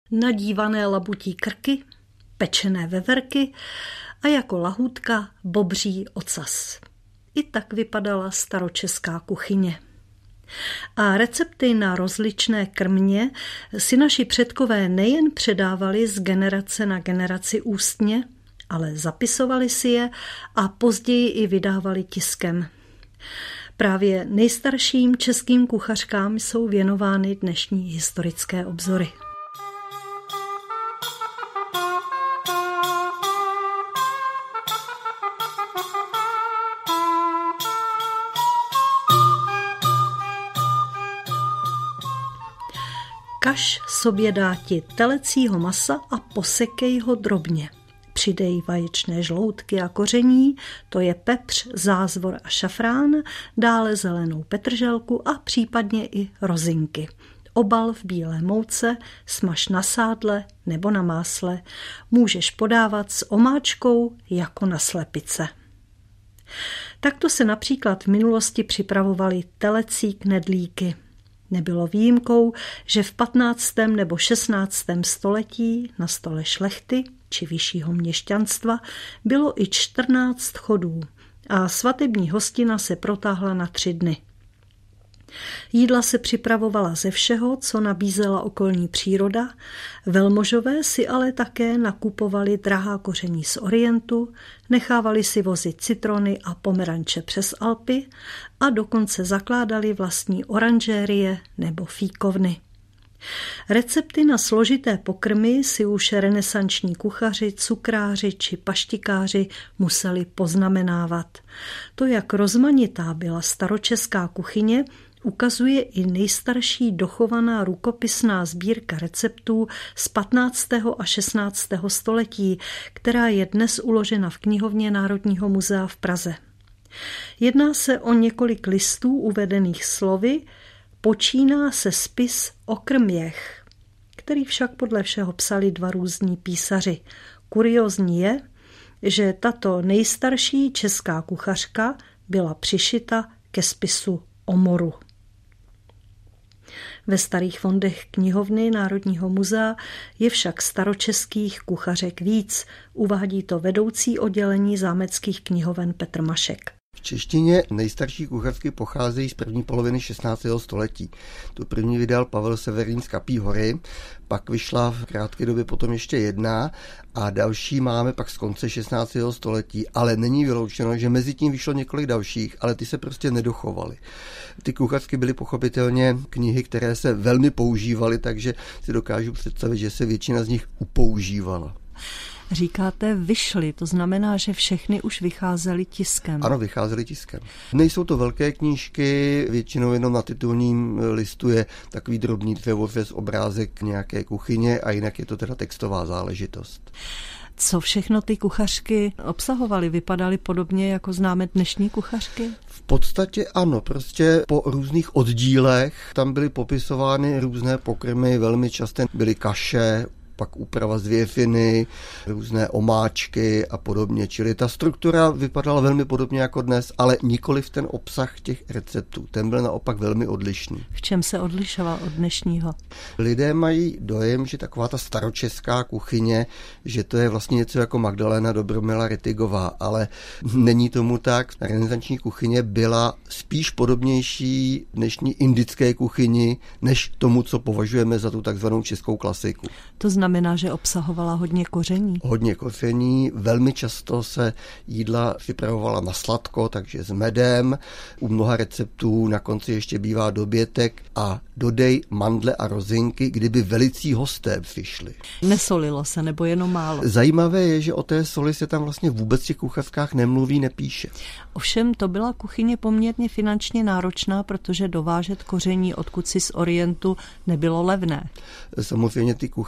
nadívané labutí krky, pečené veverky a jako lahůdka bobří ocas. I tak vypadala staročeská kuchyně. A recepty na rozličné krmě si naši předkové nejen předávali z generace na generaci ústně, ale zapisovali si je a později i vydávali tiskem. Právě nejstarším českým kuchařkám jsou věnovány dnešní historické obzory. Kaš sobě dáti telecího masa a posekej ho drobně. Přidej vaječné žloutky a koření, to je pepř, zázvor a šafrán, dále zelenou petrželku a případně i rozinky. Obal v bílé mouce, smaž na sádle nebo na másle. Můžeš podávat s omáčkou jako na slepice. Takto se například v minulosti připravovaly telecí knedlíky. Nebylo výjimkou, že v 15. nebo 16. století na stole šlechty či vyššího měšťanstva bylo i 14 chodů a svatební hostina se protáhla na 3 dny. Jídla se připravovala ze všeho, co nabízela okolní příroda, velmožové si ale také nakupovali drahá koření z Orientu, nechávali si vozit citrony a pomeranče přes Alpy a dokonce zakládali vlastní oranžérie nebo fíkovny. Recepty na složité pokrmy si už renesanční kuchaři, cukráři či paštikáři museli poznamenávat. To, jak rozmanitá byla staročeská kuchyně, ukazuje i nejstarší dochovaná rukopisná sbírka receptů z 15. a 16. století, která je dnes uložena v knihovně Národního muzea v Praze. Jedná se o několik listů uvedených slovy, počíná se spis o krměch, který však podle všeho psali 2 různí písaři. Kuriózní je, že tato nejstarší česká kuchařka byla přišita ke spisu o moru. Ve starých fondech knihovny Národního muzea je však staročeských kuchařek víc, uvádí to vedoucí oddělení zámeckých knihoven Petr Mašek. V češtině nejstarší kuchařky pocházejí z první poloviny 16. století. Tu první vydal Pavel Severín z Kapí hory, pak vyšla v krátké době potom ještě jedna a další máme pak z konce 16. století, ale není vyloučeno, že mezi tím vyšlo několik dalších, ale ty se prostě nedochovaly. Ty kuchařky byly pochopitelně knihy, které se velmi používaly, takže si dokážu představit, že se většina z nich upoužívala. Říkáte vyšly, to znamená, že všechny už vycházely tiskem. Ano, vycházely tiskem. Nejsou to velké knížky, většinou jenom na titulním listu je takový drobný dřevořez, obrázek nějaké kuchyně a jinak je to teda textová záležitost. Co všechno ty kuchařky obsahovaly? Vypadaly podobně, jako známe dnešní kuchařky? V podstatě ano, prostě po různých oddílech tam byly popisovány různé pokrmy, velmi časté byly kaše, pak úprava z věfiny, různé omáčky a podobně. Čili ta struktura vypadala velmi podobně jako dnes, ale nikoliv ten obsah těch receptů. Ten byl naopak velmi odlišný. V čem se odlišoval od dnešního? Lidé mají dojem, že taková ta staročeská kuchyně, že to je vlastně něco jako Magdalena Dobromila Rittigová, ale není tomu tak. Renesanční kuchyně byla spíš podobnější dnešní indické kuchyni, než tomu, co považujeme za tu takzvanou českou klasiku. To znamená, že obsahovala hodně koření? Hodně koření, velmi často se jídla připravovala na sladko, takže s medem. U mnoha receptů na konci ještě bývá dobětek a dodej mandle a rozinky, kdyby velicí hosté přišli. Nesolilo se, nebo jenom málo? Zajímavé je, že o té soli se tam vlastně vůbec v těch kuchařkách nemluví, nepíše. Ovšem to byla kuchyně poměrně finančně náročná, protože dovážet koření odkud si z Orientu nebylo levné. Samozřejmě ty kuchařky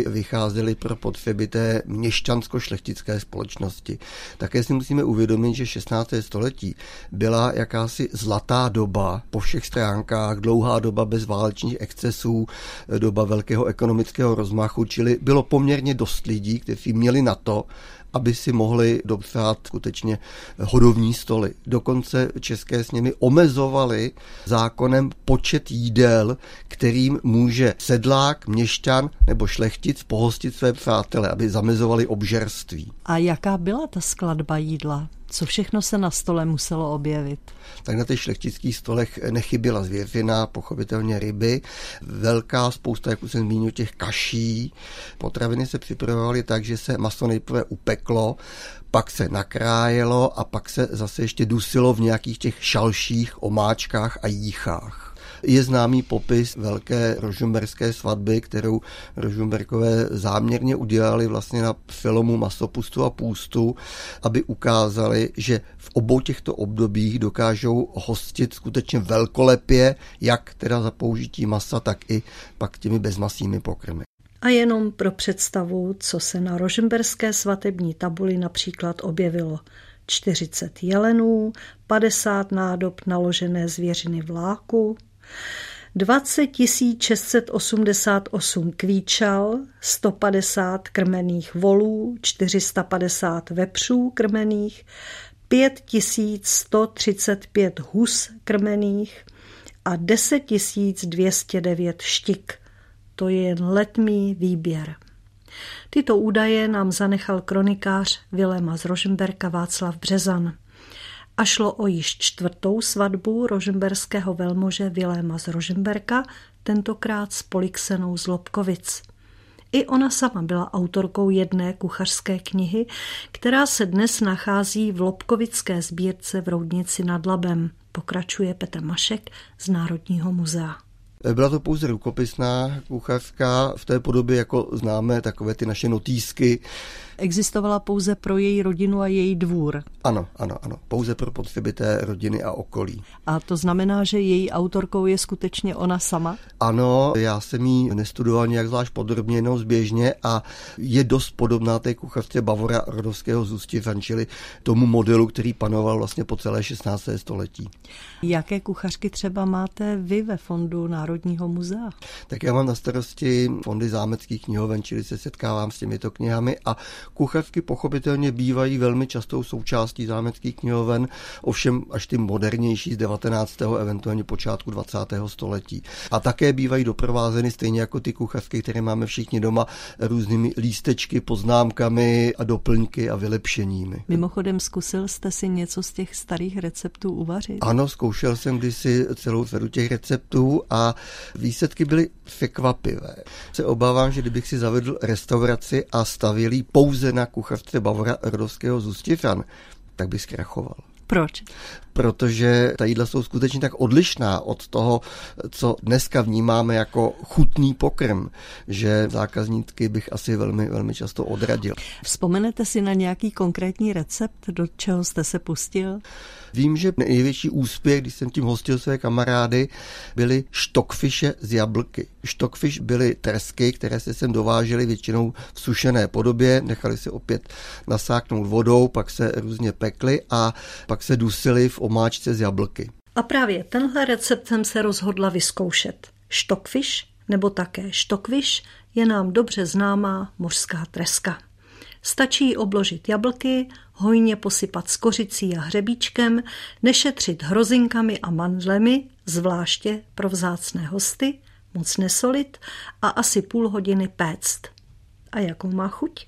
vycházely pro potřeby té měšťansko-šlechtické společnosti. Také si musíme uvědomit, že 16. století byla jakási zlatá doba po všech stránkách, dlouhá doba bez válečných excesů, doba velkého ekonomického rozmachu, čili bylo poměrně dost lidí, kteří měli na to, aby si mohli dopřát skutečně hodovní stoly. Dokonce české sněmy omezovaly zákonem počet jídel, kterým může sedlák, měšťan nebo šlechtic pohostit své přátele, aby zamezovali obžerství. A jaká byla ta skladba jídla? Co všechno se na stole muselo objevit? Tak na těch šlechtických stolech nechyběla zvěřina, pochopitelně ryby, velká spousta, jak už jsem zmínil, těch kaší. Potraviny se připravovaly tak, že se maso nejprve upeklo, pak se nakrájelo a pak se zase ještě dusilo v nějakých těch šalších, omáčkách a jíchách. Je známý popis velké rožmberské svatby, kterou Rožmberkové záměrně udělali vlastně na přelomu masopustu a půstu, aby ukázali, že v obou těchto obdobích dokážou hostit skutečně velkolepě, jak teda za použití masa, tak i pak těmi bezmasými pokrmy. A jenom pro představu, co se na rožmberské svatební tabuli například objevilo. 40 jelenů, 50 nádob naložené zvěřiny vláku, 20 688 kvíčal, 150 krmených volů, 450 vepřů krmených, 5135 hus krmených a 10 209 štik. To je jen letmý výběr. Tyto údaje nám zanechal kronikář Viléma z Rožmberka Václav Březan. A šlo o již 4. svatbu rožmberského velmože Viléma z Rožmberka, tentokrát s Polixenou z Lobkovic. I ona sama byla autorkou jedné kuchařské knihy, která se dnes nachází v Lobkovické sbírce v Roudnici nad Labem, pokračuje Petr Mašek z Národního muzea. Byla to pouze rukopisná kuchařka v té podobě, jako známe takové ty naše notýsky. Existovala pouze pro její rodinu a její dvůr. Ano. Pouze pro potřeby té rodiny a okolí. A to znamená, že její autorkou je skutečně ona sama? Ano, já jsem ji nestudoval nějak zvlášť podrobně, jenom zběžně a je dost podobná té kuchařce Bavora Rodovského z Ústěvan, čili tomu modelu, který panoval vlastně po celé 16. století. Jaké kuchařky třeba máte vy ve Fondu Národního muzea? Tak já mám na starosti fondy zámeckých knihoven, čili se setkávám s těmito knihami a kuchařky pochopitelně bývají velmi častou součástí zámeckých knihoven, ovšem až ty modernější z 19. eventuálně počátku 20. století. A také bývají doprovázeny stejně jako ty kuchařky, které máme všichni doma, různými lístečky, poznámkami a doplňky a vylepšeními. Mimochodem, zkusil jste si něco z těch starých receptů uvařit? Ano, zkoušel jsem kdysi celou řadu těch receptů a výsledky byly překvapivé. Se obávám, že kdybych si zavedl restauraci a stavěl ji pouze na kuchařce Bavora Rodovského z Ústěvan, tak bych zkrachoval. Proč? Protože ta jídla jsou skutečně tak odlišná od toho, co dneska vnímáme jako chutný pokrm, že zákazníky bych asi velmi, velmi často odradil. Vzpomenete si na nějaký konkrétní recept, do čeho jste se pustil? Vím, že největší úspěch, když jsem tím hostil své kamarády, byly štokfiše z jablky. Štokfiš byly trsky, které se sem dovážely většinou v sušené podobě, nechali se opět nasáknout vodou, pak se různě pekly a pak se dusily v omáčce z jablky. A právě tenhle recept jsem se rozhodla vyzkoušet. Štokfiš nebo také štokviš je nám dobře známá mořská treska. Stačí obložit jablky, hojně posypat s kořicí a hřebíčkem, nešetřit hrozinkami a mandlemi, zvláště pro vzácné hosty, moc nesolit a asi půl hodiny péct. A jakou má chuť?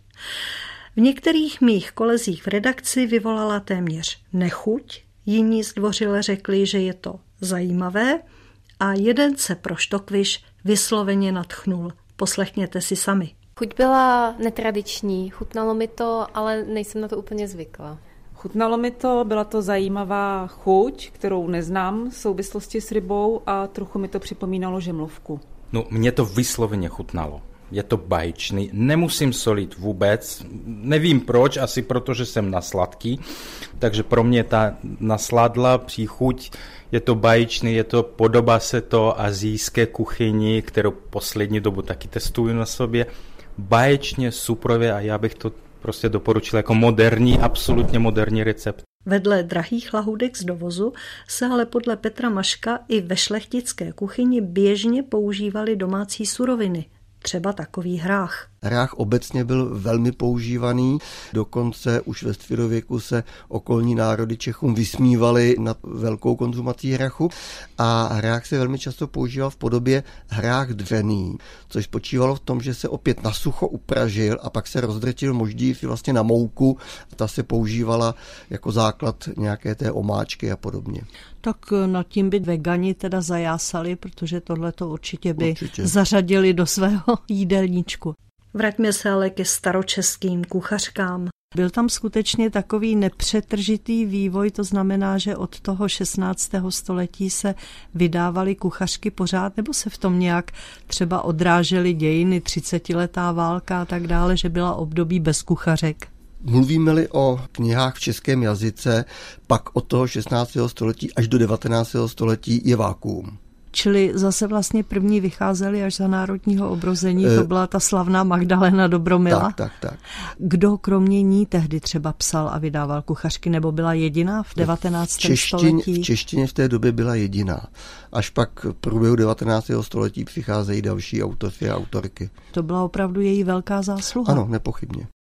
V některých mých kolezích v redakci vyvolala téměř nechuť, jiní zdvořile řekli, že je to zajímavé a jeden se pro štokviš vysloveně nadchnul. Poslechněte si sami. Chuť byla netradiční, chutnalo mi to, ale nejsem na to úplně zvykla. Chutnalo mi to, byla to zajímavá chuť, kterou neznám v souvislosti s rybou a trochu mi to připomínalo žemlovku. No, mně to vysloveně chutnalo. Je to báječný, nemusím solit vůbec, nevím proč, asi protože jsem nasladký, takže pro mě ta nasladla příchuť, je to báječný, podobá se to asijské kuchyni, kterou poslední dobu taky testuju na sobě. báječně, suprově a já bych to prostě doporučil jako moderní, absolutně moderní recept. Vedle drahých lahůdek z dovozu se ale podle Petra Maška i ve šlechtické kuchyni běžně používaly domácí suroviny, třeba takový hrách. Hrách obecně byl velmi používaný, dokonce už ve středověku se okolní národy Čechům vysmívaly nad velkou konzumací hrachu a hrách se velmi často používal v podobě hrách dřený, což spočívalo v tom, že se opět na sucho upražil a pak se rozdrtil moždív vlastně na mouku a ta se používala jako základ nějaké té omáčky a podobně. Tak nad tím by vegani teda zajásali, protože tohleto určitě by zařadili do svého jídelníčku. Vraťme se ale ke staročeským kuchařkám. Byl tam skutečně takový nepřetržitý vývoj, to znamená, že od toho 16. století se vydávaly kuchařky pořád, nebo se v tom nějak třeba odrážely dějiny, 30letá válka a tak dále, že byla období bez kuchařek? Mluvíme-li o knihách v českém jazyce, pak od toho 16. století až do 19. století je vákuum. Čili zase vlastně první vycházeli až za národního obrození, to byla ta slavná Magdalena Dobromila. Tak. Kdo kromě ní tehdy třeba psal a vydával kuchařky, nebo byla jediná v 19. století? V češtině v té době byla jediná. Až pak v průběhu 19. století přicházejí další autoři a autorky. To byla opravdu její velká zásluha. Ano, nepochybně.